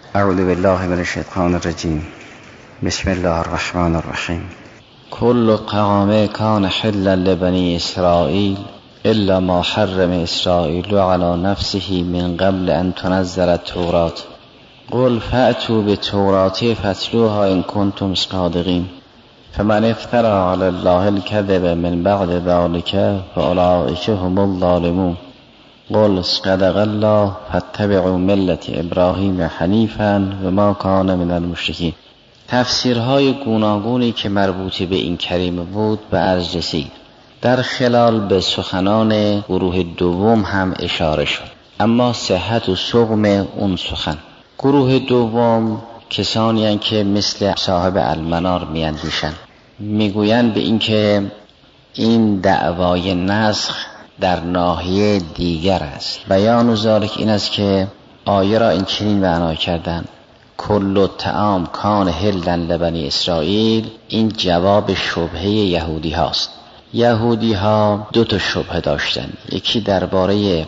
اعوذ بالله من الشیطان الرجیم. بسم الله الرحمن الرحیم. كل طعام كان حلا لبني إسرائيل إلا ما حرم إسرائيل على نفسه من قبل أن تنزل التوراة قل فأتوا بالتوراة فاتلوها إن كنتم صادقين فمن افترى على الله الكذب من بعد ذلك فأولئك هم الظالمون قل صدق الله فاتبعوا ملة إبراهیم حنیفا و ما کان من المشرکین. تفسیرهای گوناگونی که مربوط به این کریمه بود به عرض رسید. در خلال به سخنان گروه دوم هم اشاره شد، اما صحت و سقم اون سخن. گروه دوم کسانی هستند که مثل صاحب المنار میاندیشند، میگویند به اینکه این دعوای نسخ در ناحیه دیگر است. بیان ذالک این است که آیه را این چنین معنا کردند: کل طعام کان حلا لبنی اسرائیل. این جواب شبهه یهودی هاست. یهودی ها دو تا شبهه داشتند، یکی درباره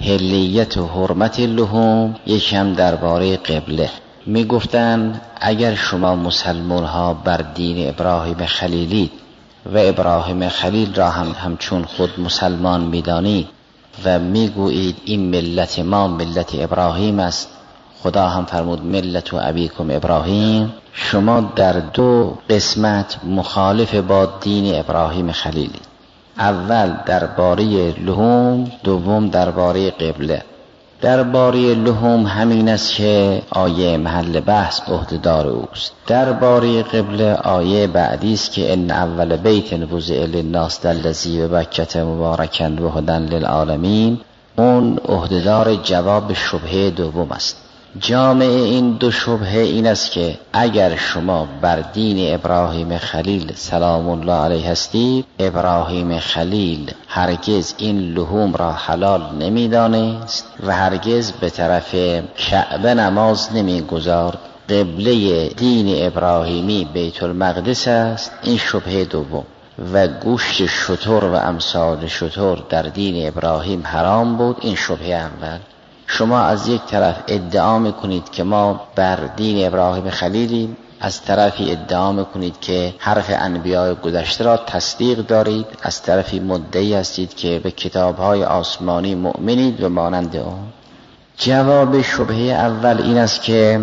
حلیت و حرمت لحوم، یکی هم درباره قبله. می گفتند اگر شما مسلمان ها بر دین ابراهیم خلیلید و ابراهیم خلیل را همچون خود مسلمان می‌دانید و میگویید این ملت ما ملت ابراهیم است، خدا هم فرمود ملت و ابیکم ابراهیم، شما در دو قسمت مخالف با دین ابراهیم خلیلید. اول درباره لحوم، دوم درباره قبله. درباره لحوم همین است که آیه محل بحث عهده‌دار اوست. درباره قبله آیه بعدی است که ان اول بیت وضع للناس الذی ببکة مبارکا و هدی للعالمین. اون عهده‌دار جواب شبهه دوم است. جامع این دو شبهه این است که اگر شما بر دین ابراهیم خلیل سلام الله علیه هستید، ابراهیم خلیل هرگز این لحوم را حلال نمی‌دانست و هرگز به طرف کعبه نماز نمی‌گذارد. قبله دین ابراهیمی بیت المقدس است. این شبهه دوم. و گوشت شتر و امثال شتر در دین ابراهیم حرام بود. این شبهه اول. شما از یک طرف ادعا میکنید که ما بر دین ابراهیم خلیلیم، از طرفی ادعا میکنید که حرف انبیاء گذشته را تصدیق دارید، از طرفی مدعی هستید که به کتابهای آسمانی مؤمنید و مانند آن. جواب شبهه اول این است که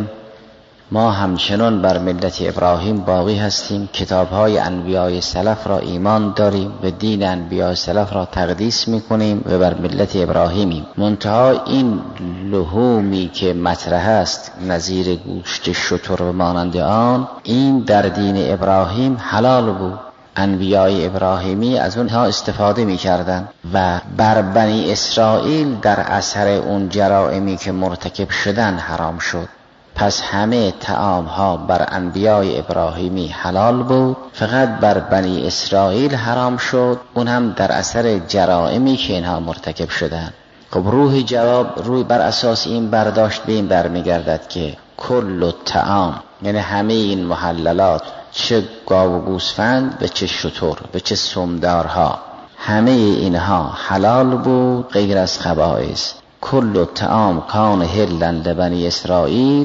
ما همچنان بر ملت ابراهیم باقی هستیم، کتابهای انبیاء سلف را ایمان داریم و دین انبیاء سلف را تقدیس میکنیم و بر ملت ابراهیمیم. منتها این لحومی که مطرح است نظیر گوشت شتر و مانند آن، این در دین ابراهیم حلال بود. انبیاء ابراهیمی از اونها استفاده میکردند و بر بنی اسرائیل در اثر اون جرائمی که مرتکب شدن حرام شد. پس همه طعام ها بر انبیاء ابراهیمی حلال بود، فقط بر بنی اسرائیل حرام شد، اون هم در اثر جرائمی که اینها مرتکب شدند. خب روح جواب روی بر اساس این برداشت به این برمیگردد که کل طعام، یعنی همه این محللات، چه گاو و گوسفند و چه شتر و چه سمدارها، همه اینها حلال بود غیر از خبائث. کل طعام کان حلا لبنی اسرائیل،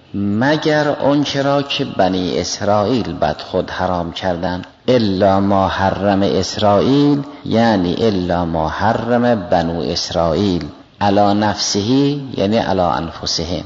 مگر آنچه را که بنی اسرائیل بد خود حرام کردند. الا ما حرم اسرائیل، یعنی الا ما حرم بنو اسرائیل علی نفسه، یعنی علی انفسهم.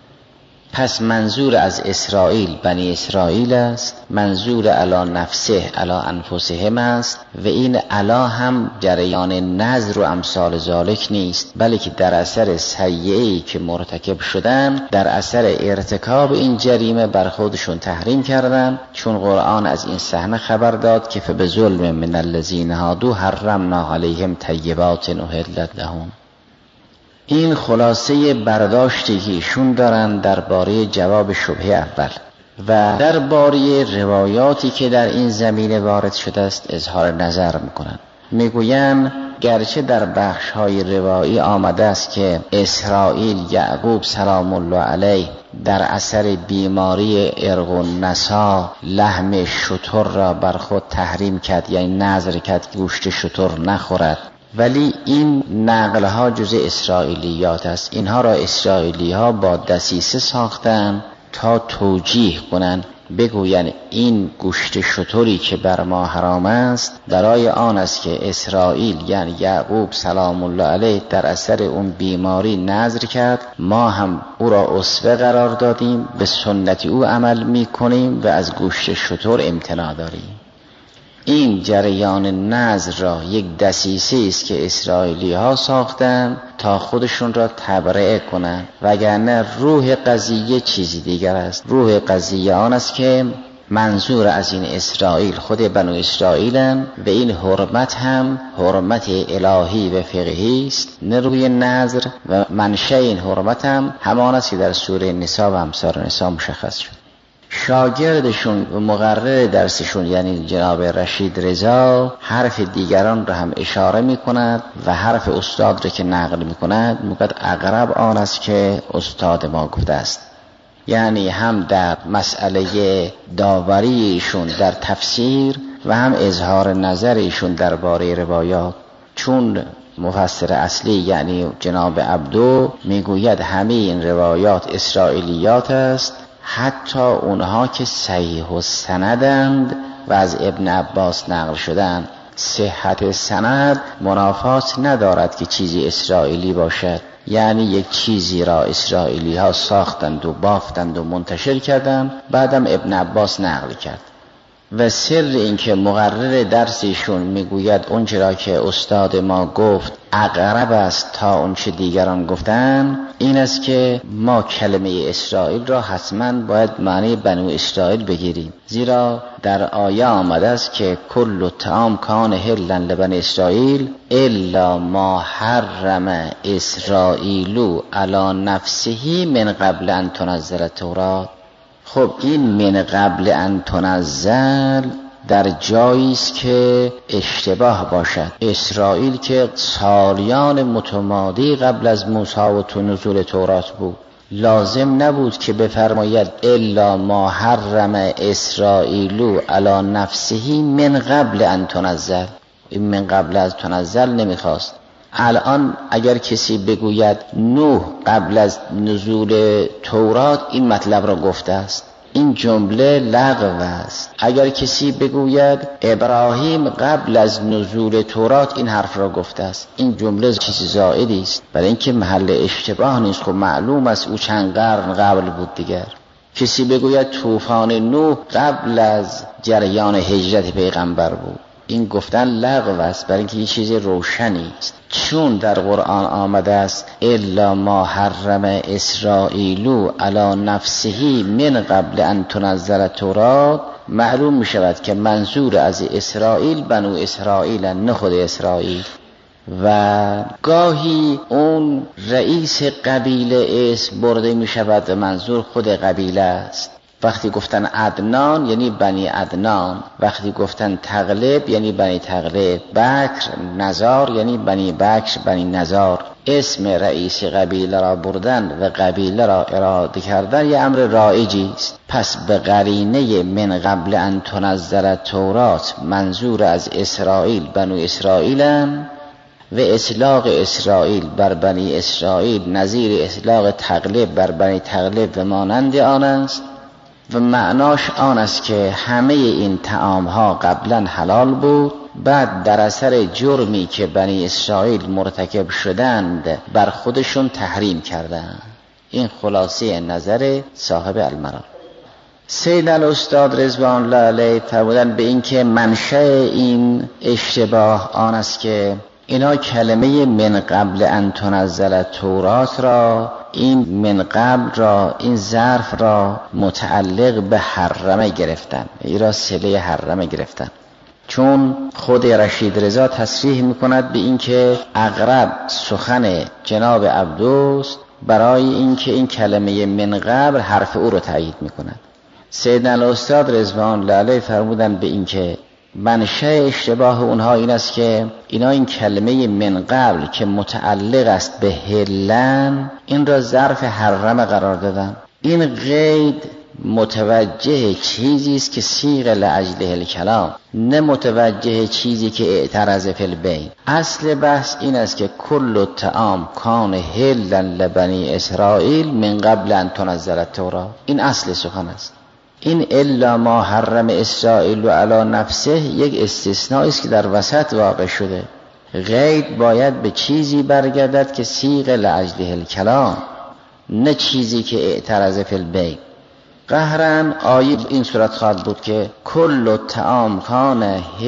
پس منظور از اسرائیل بنی اسرائیل است، منظور علی نفسه علی انفسهم است. و این علی هم جریان نظر و امثال ذالک نیست، بلکه در اثر سیئه‌ای که مرتکب شدن، در اثر ارتکاب این جریمه بر خودشون تحریم کردن. چون قرآن از این صحنه خبر داد که فبظلم من الذین هادوا حرمنا علیهم طیبات احلت لهم. این خلاصه برداشتی که ایشون دارن درباره جواب شبهه اول. و درباره روایاتی که در این زمینه وارد شده است اظهار نظر میکنن. میگوین گرچه در بخش‌های روایی آمده است که اسرائیل یعقوب سلام الله علیه در اثر بیماری ارق النسا لحم شتر را بر خود تحریم کرد، یعنی نذر کرد گوشت شتر نخورد، ولی این نقل ها جز اسرائیلیات است. اینها را اسرائیلی ها با دسیسه ساختن تا توجیه کنن، بگوین این گوشت شتری که بر ما حرام است برای آن است که اسرائیل یعنی یعقوب سلام الله علیه در اثر اون بیماری نذر کرد، ما هم او را اسوه قرار دادیم، به سنت او عمل میکنیم و از گوشت شتر امتناع داریم. این جریان نذر را یک دسیسه است که اسرائیلی ها ساختن تا خودشون را تبرئه کنند، وگرنه روح قضیه چیزی دیگر است. روح قضیه آن است که منظور از این اسرائیل خود بنو اسرائیلن و این حرمت هم حرمت الهی و فقهی است، نه روی نذر، و منشأ این حرمت هم همان است که در سوره نساء و امثال نساء مشخص شد. شاگردشون و مقرر درسشون یعنی جناب رشید رضا حرف دیگران را هم اشاره می کند و حرف استاد را که نقل می کند میگوید اقرب آن است که استاد ما گفته است. یعنی هم در مسئله داوریشون در تفسیر و هم اظهار نظرشون درباره روایات، چون مفسر اصلی یعنی جناب عبدو میگوید همه این روایات اسرائیلیات است، حتی اونها که صحیح السندند و از ابن عباس نقل شدند. صحت سند منافات ندارد که چیزی اسرائیلی باشد، یعنی یک چیزی را اسرائیلی ها ساختند و بافتند و منتشر کردند، بعدم ابن عباس نقل کرد. و سر این که مقرر درسشون میگوید اون چرا که استاد ما گفت اقرب است تا اون چه دیگران گفتن، این است که ما کلمه اسرائیل را حتما باید معنی بنو اسرائیل بگیریم، زیرا در آیه آمده است که کل الطعام کان حلا لبنی اسرائیل الا ما حرم اسرائیل علی نفسه من قبل ان تنزل التوراة. خب این من قبل ان تنزل در جایی است که اشتباه باشد. اسرائیل که سالیان متمادی قبل از موسی و تو نزول تورات بود، لازم نبود که بفرماید الا ما حرم اسرائیل علی نفسه من قبل ان تنزل. این من قبل از تنزل نمیخواست. الان اگر کسی بگوید نوح قبل از نزول تورات این مطلب را گفته است، این جمله لغو است. اگر کسی بگوید ابراهیم قبل از نزول تورات این حرف را گفته است، این جمله چیزی زائدی است، برای اینکه محل اشتباه نیست. خب معلوم است او چند قرن قبل بود دیگر. کسی بگوید طوفان نوح قبل از جریان هجرت پیغمبر بود، این گفتن لغو است، برای اینکه این چیز روشنی است. چون در قرآن آمده است الا ما حرم اسرائیل علی نفسه من قبل ان تنزل التوراة، معلوم می شود که منظور از اسرائیل بنو اسرائیل، نه خود اسرائیل. و گاهی اون رئیس قبیله اسم برده می شود و منظور خود قبیله است. وقتی گفتن عدنان یعنی بنی عدنان، وقتی گفتن تغلب یعنی بنی تغلب، بکر نزار یعنی بنی بکر بنی نزار. اسم رئیس قبیله را بردن و قبیله را اراده کردن یه امر رایجی است. پس به قرینه من قبل ان تنزل التوراة منظور از اسرائیل بنو اسرائیلن و اطلاق اسرائیل بر بنی اسرائیل نظیر اطلاق تغلب بر بنی تغلب و مانند آن است. و معناش آن است که همه این طعام ها قبلا حلال بود، بعد در اثر جرمی که بنی اسرائیل مرتکب شدند بر خودشون تحریم کردند. این خلاصه نظر صاحب المرام. سید الاستاد رضوان الله علیه فرمودند به این که منشأ این اشتباه آن است که اینا کلمه من قبل ان تنزل التوراة را، این من قبل را، این ظرف را متعلق به حرمه گرفتن، این را صله حرمه گرفتن. چون خود رشید رضا تصریح میکند به این که اقرب سخن جناب عبدوست برای این که این کلمه من قبل حرف او را تایید میکند. سیدنا الاستاد رضوان الله علیه فرمودن به این که منشأ اشتباه اونها این است که اینا این کلمه من قبل که متعلق است به حلن، این را ظرف حرم قرار دادن. این قید متوجه چیزی است که صیغ لاجله الکلام، نه متوجه چیزی که اعتراض فی البین. اصل بحث این است که کل الطعام کان حلا لبنی اسرائیل من قبل ان تنزل التوراة. این اصل سخن است. این الا ما حرم اسرائیل علی نفسه یک استثناء است که در وسط واقع شده. قید باید به چیزی برگردد که صیغ لاجله الکلام، نه چیزی که اعتراض فی البین. قهرن آیه این صورت خواهد بود که کل الطعام کان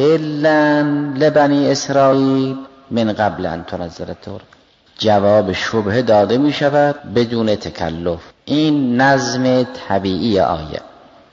حلا لبنی اسرائیل من قبل ان تنزل التوراة. جواب شبهه داده می شود بدون تکلف. این نظم طبیعی آیه.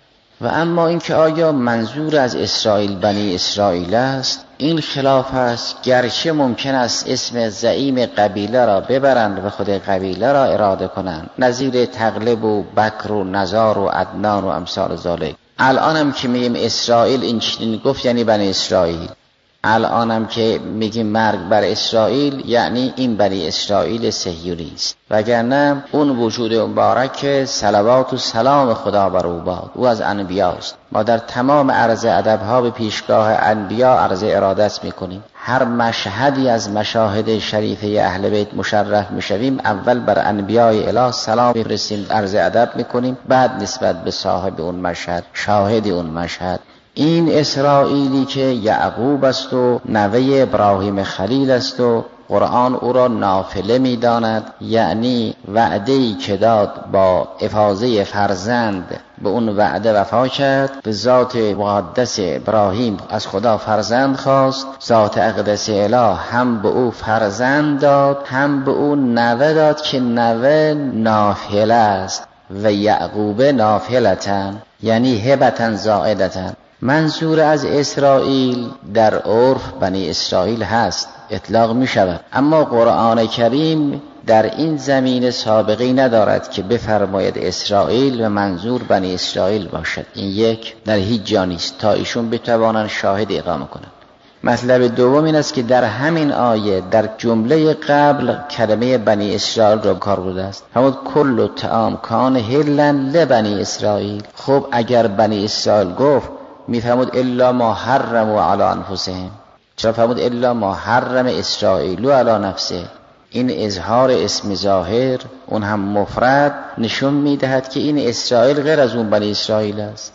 و اما اینکه آیا منظور از اسرائیل بنی اسرائیل است، این خلاف است. گرچه ممکن است اسم زعیم قبیله را ببرند و خود قبیله را اراده کنند، نظیر تغلب و بکر و نزار و عدنان و امثال ذالک. الانم که میگیم اسرائیل این چنین گفت یعنی بنی اسرائیل. الانم که میگیم مرگ بر اسرائیل یعنی این بنی اسرائیل صهیونی است، وگرنه اون وجود مبارک صلوات و سلام خدا بر او باد، او از انبیاست. ما در تمام عرض ادب‌ها به پیشگاه انبیا عرض ارادت میکنیم. هر مشهدی از مشاهد شریفه اهل بیت مشرف میشویم، اول بر انبیای اله سلام میفرستیم، عرض ادب میکنیم، بعد نسبت به صاحب اون مشهد، شاهد اون مشهد. این اسرائیلی که یعقوب است و نوه ابراهیم خلیل است و قرآن او را نافله می داند، یعنی وعده‌ای که داد با افاضه فرزند به اون وعده وفا کرد. به ذات مقدس ابراهیم از خدا فرزند خواست، ذات اقدس اله هم به او فرزند داد، هم به او نوه داد که نوه نافله است و یعقوب نافلتن، یعنی هبتن زائدتن. منظور از اسرائیل در عرف بنی اسرائیل هست، اطلاق می شود، اما قرآن کریم در این زمینه سابقی ندارد که بفرماید اسرائیل و منظور بنی اسرائیل باشد. این یک در هیچ جا نیست تا ایشون بتوانند شاهد اقامه کنند. مطلب دوم این است که در همین آیه در جمله قبل کلمه بنی اسرائیل را کار برده است. همون کل الطعام کان حلا لبنی اسرائیل. خب اگر بنی اسرائیل گفت میفهمود الا ما حرموا علی انفسهم، چرا فهمود الا ما حرم اسرائیل علی نفسه؟ این اظهار اسم ظاهر اون هم مفرد نشون میدهد که این اسرائیل غیر از اون بنی اسرائیل است.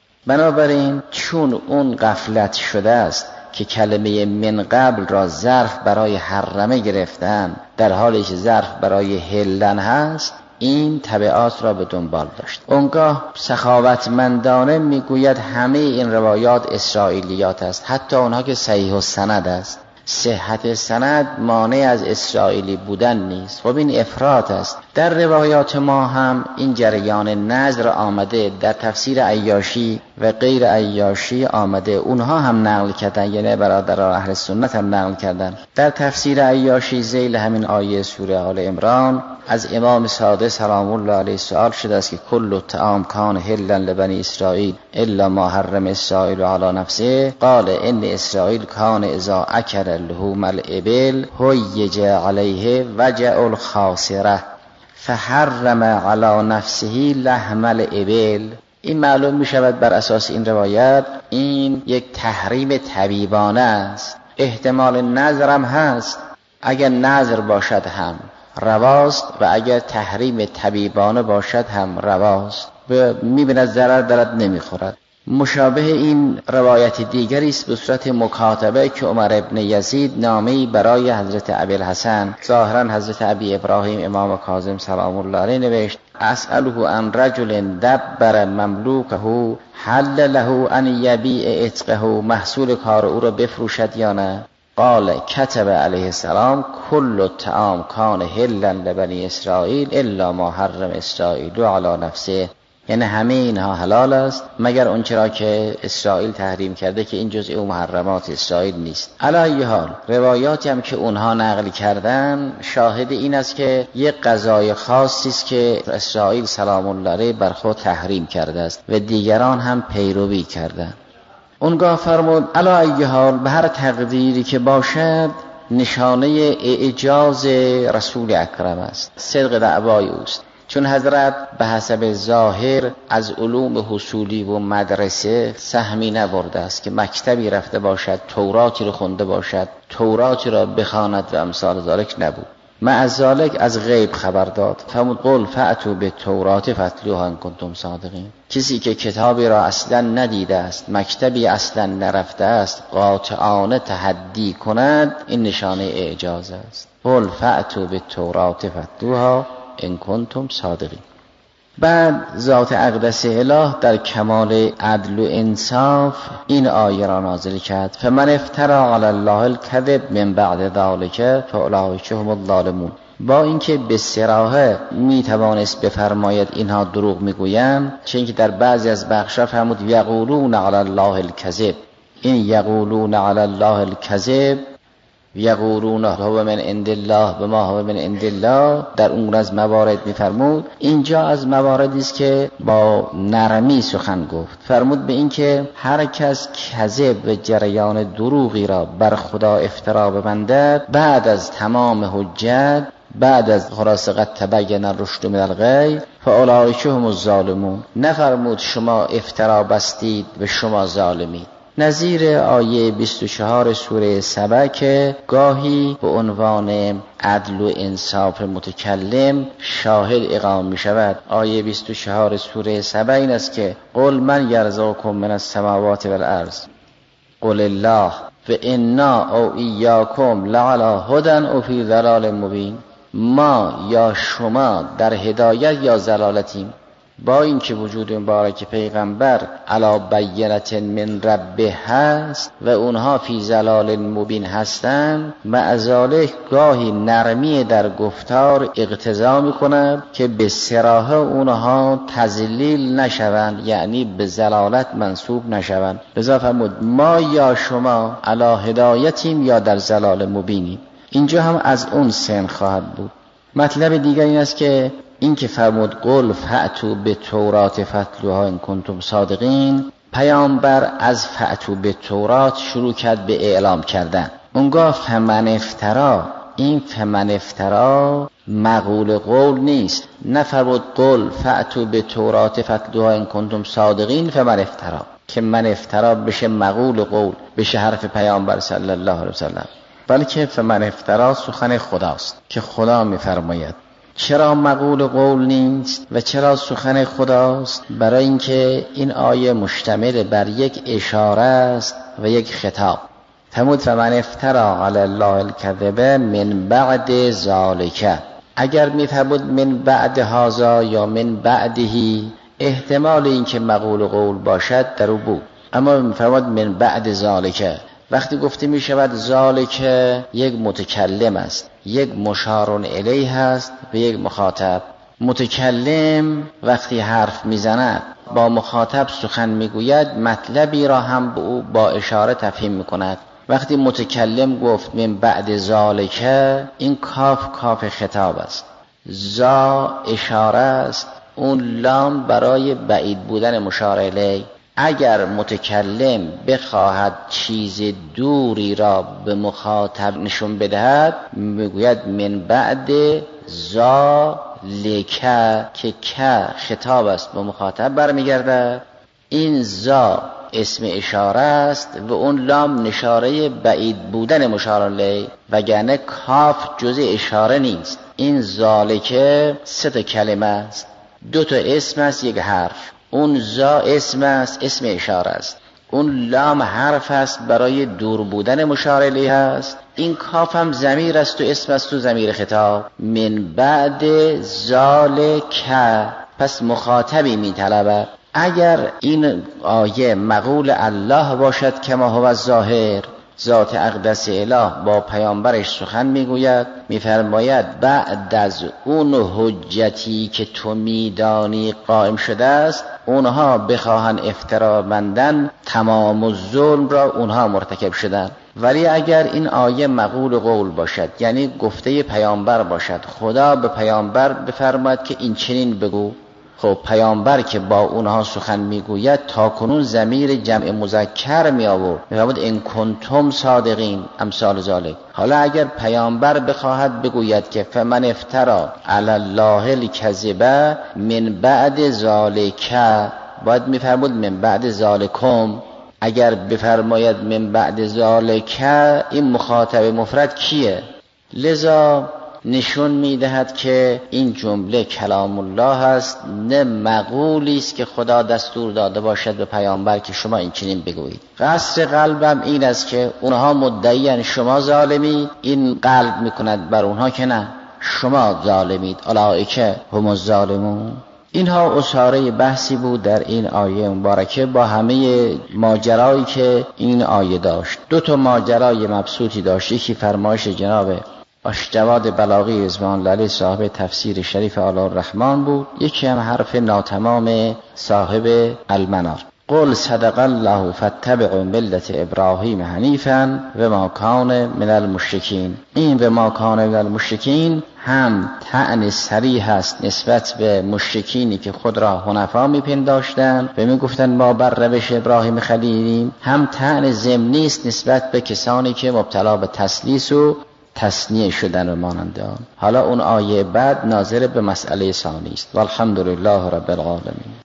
بنابراین چون اون غفلت شده است که کلمه من قبل را ظرف برای حرمه گرفتن در حالی که ظرف برای حلن هست، این تبعات را به دنبال داشت. اونگاه سخاوتمندانه میگوید همه این روایات اسرائیلیات است، حتی اونها که صحیح السند است. صحت سند مانع از اسرائیلی بودن نیست. خب این افراط است. در روایات ما هم این جریان نظر آمده، در تفسیر عیاشی و غیر عیاشی آمده، اونها هم نقل کردن، یعنی برادران اهل سنت هم نقل کردن. در تفسیر عیاشی ذیل همین آیه سوره آل عمران از امام صادق سلام الله علیه سوال شده است که کل الطعام کان حلا لبنی اسرائیل الا ما حرم اسرائیل علی نفسه قال ان اسرائیل کان اذا اکل لحوم الابل هیج علیه وجع الخاصره فحرم علی نفسه لحم الابل. این معلوم می شود بر اساس این روایت این یک تحریم طبیبانه است. احتمال نظرم هست، اگر نظر باشد هم رواست و اگر تحریم طبیبانه باشد هم رواست و می‌بیند ضرر دارد نمیخورد. مشابه این روایت دیگری است به صورت مکاتبه که عمر ابن یزید نامه‌ای برای حضرت ابوالحسن ظاهرا حضرت ابی ابراهیم امام کاظم سلام الله علیه نوشت اسأله عن رجل دبر مملوکه حل له ان یبیع عتقه، محصول کار او را بفروشد یا نه؟ قال کتب علیه السلام کل الطعام کان حلا لبنی اسرائیل الا ما حرم اسرائیل علی نفسه، یعنی همه اینها حلال است مگر اون چرا که اسرائیل تحریم کرده که این جزء محرمات اسرائیل نیست. علی ای حال روایاتی هم که اونها نقل کردن شاهد این است که یک غذای خاصی است که اسرائیل سلام الله علیه بر خود تحریم کرده است و دیگران هم پیروی کردند. اونگاه فرمود علی ای حال به هر تقدیری که باشد نشانه اعجاز رسول اکرم است، صدق دعوای اوست. چون حضرت به حسب ظاهر از علوم حصولی و مدرسه سهمی نبرده است که مکتبی رفته باشد، توراتی رو خونده باشد، توراتی را بخواند و امثال ذالک نبود. مع ذالک از غیب خبر داد. فرمود قل فأتوا بالتوراة فاتلوها ان کنتم صادقین. کسی که کتابی را اصلا ندیده است، مکتبی اصلا نرفته است، قاطعانه تحدی کند، این نشانه اعجاز است. قل فأتوا بالتوراة فاتلوها ان کنتم صادقین. بعد ذات اقدس اله در کمال عدل و انصاف این آیه را نازل کرد: فمن افترى علی الله الکذب من بعد ذلک فاولئک هم الظالمون. با اینکه به صراحه میتوانست بفرماید اینها دروغ میگویند، چون اینکه در بعضی از بخشا فرمود یقولون علی الله الکذب. این یقولون علی الله الکذب، یقولون هو من عند الله و ما هو من عند الله، در اون از موارد میفرمود. اینجا از مواردی است که با نرمی سخن گفت. فرمود به این که هر کس کذب و جریان دروغی را بر خدا افترا ببندد بعد از تمام حجت، بعد از خلاص قد تبین الرشد من الغی فاولئک هم الظالمون. نفرمود شما افترا بستید و شما ظالمید. نظیر آیه 24 سوره سبع که گاهی به عنوان عدل و انصاف متکلم شاهد اقامه می شود. آیه 24 سوره سبع این است که قل من یرزقکم من السماوات والارض قل الله و انا او ایاکم لعلی هدی او فی ضلال مبین. ما یا شما در هدایت یا ضلالتیم. با اینکه وجود مبارک پیغمبر علی بینة من ربه هست و اونها فی ضلال مبین هستند، مع ذالک گاهی نرمی در گفتار اقتضا میکند که به صراحه اونها تضلیل نشوند، یعنی به ضلالت منسوب نشوند. لذا فرمود ما یا شما علی هدایتیم یا در ضلال مبینیم. اینجا هم از اون سن خواهد بود. مطلب دیگر این است که این که فرمود قل فأتوا بالتوراة فاتلوها ان کنتم صادقین، پیامبر از فأتوا بالتوراة شروع کرد به اعلام کردن. اونگاه فمن افترا، این فمن افترا مقول قول نیست. نفرمود قل فأتوا بالتوراة فاتلوها ان کنتم صادقین فمن افترا که من افترا بشه مقول قول، بشه حرف پیامبر صلی الله علیه وسلم، بلکه فمن افترا سخن خداست که خدا میفرماید. چرا مقول قول نیست و چرا سخن خداست؟ برای اینکه این آیه مشتمل بر یک اشاره است و یک خطاب. فرمود فمن افترا علی الله الکذب من بعد ذلک. اگر میفرمود من بعد هذا یا من بعدهی، احتمال اینکه مقول قول باشد در او بود، اما میفرمود من بعد ذلک. وقتی گفته می شود ذالک، یک متکلم است، یک مشار الیه است و یک مخاطب. متکلم وقتی حرف میزند با مخاطب سخن میگوید، مطلبی را هم به او با اشاره تفهیم میکند. وقتی متکلم گفت من بعد ذالک، این کاف خطاب است، زا اشاره است، اون لام برای بعید بودن مشار الیه. اگر متکلم بخواهد چیز دوری را به مخاطب نشون بدهد، میگوید من بعد ذالک که که خطاب است به مخاطب برمیگرده. این ذا اسم اشاره است و اون لام نشاره بعید بودن مشار الیه، وگرنه کاف جزء اشاره نیست. این ذالک 3 کلمه است، 2 اسم است، 1 حرف. اون زا اسم است، اسم اشاره است. اون لام حرف است، برای دور بودن مشار الیه است. این کاف هم ضمیر است و اسم است و ضمیر خطاب. من بعد ذالک، پس مخاطبی میطلبد. اگر این آیه مقول الله باشد کما هو الظاهر، ذات اقدس اله با پیامبرش سخن میگوید، میفرماید بعد از اون حجتی که تو میدانی قائم شده است، اونها بخواهن افترا بندن، تمام الظلم را اونها مرتکب شدن. ولی اگر این آیه مقول قول باشد، یعنی گفته پیامبر باشد، خدا به پیامبر بفرماید که این چنین بگو، خب پیامبر که با اونها سخن میگوید تا کنون ضمیر جمع مذکر می آورد، می‌فرمود ان کنتم صادقین امثال ذالک. حالا اگر پیامبر بخواهد بگوید که فمن افترا علی الله الکذب من بعد ذالک، باید می‌فرمود من بعد ذالکم. اگر بفرماید من بعد ذالک، این مخاطب مفرد کیه؟ لذا نشون میدهد که این جمله کلام الله است، نه مقولی است که خدا دستور داده باشد به پیامبر که شما این چنین بگویید. قصر قلبم این است که اونها مدعیان شما ظالمید، این قلب میکند بر اونها که نه شما ظالمید، اولئک هم الظالمون. اینها اساره بحثی بود در این آیه مبارکه با همه ماجرایی که این آیه داشت. دو تا ماجرای مبسوطی داشت، یکی فرمایش جناب آشجواد بلاغی رضوان الله علیه صاحب تفسیر شریف آل الرحمن بود، یکی هم حرف ناتمام صاحب المنار. قل صدق الله فاتبعوا ملت ابراهیم حنیفا و ما کان من المشرکین. این و ما کان من المشرکین هم طعن صریح است نسبت به مشرکینی که خود را حنفا میپنداشتند و میگفتند ما بر روش ابراهیم خلیلیم، هم طعن ضمنی است نسبت به کسانی که مبتلا به تثلیث و تثنیه شدن و مانند آن. حالا اون آیه بعد ناظر به مسئله ثانی است. والحمدلله رب العالمین.